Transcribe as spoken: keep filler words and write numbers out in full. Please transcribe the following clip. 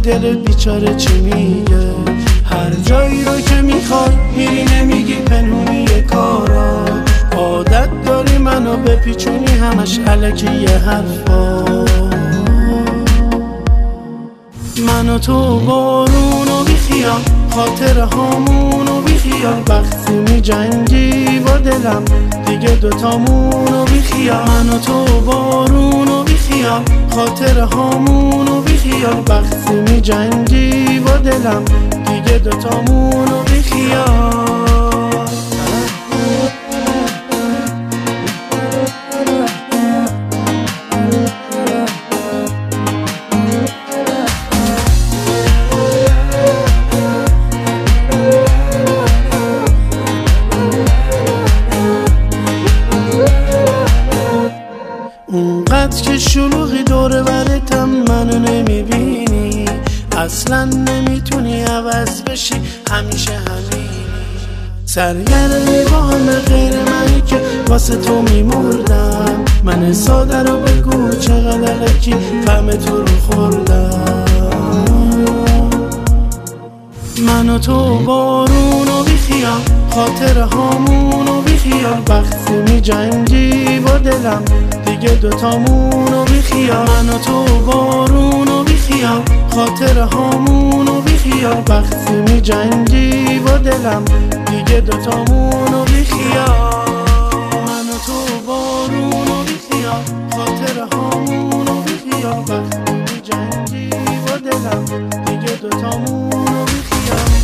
دل بیچاره چی میگه؟ هر جایی رو که میخوای میری نمیگی پنهونی کارا، عادت داری منو بپیچونی همش الکی یه حرفا. من و تو بارونو بیخیال، خاطر هامونو بیخیال، وقتی می جنگی با دلم دیگه دوتامونو بیخیال. من و تو بارونو بیخیال، خاطر هامونو بیخیال، وقتی می جنگی با دلم دیگه دوتامونو بیخیال. اونقدر که شلوغی دور برتم منو نمیبینی، اصلا نمیتونی عوض بشی، همیشه همینی. سرگرمی با همه غیر منی که واسه تو میمردم. من ساده رو بگو چقدر لکی فهم تو رو خوردم. من و تو بارونو بیخیال، خاطر هامونو بیخیال، وقتی می جنگی با دلم دیگه دوتامونو بیخیال. من و تو بارونو بیخیال، خاطر هامونو بیخیال، وقتی می جنگی با دلم دیگه دوتامونو بیخیال. من و تو بارونو بیخیال، خاطر هامونو بیخیال، وقتی می جنگی با دلم دیگه دوتامونو بیخیال.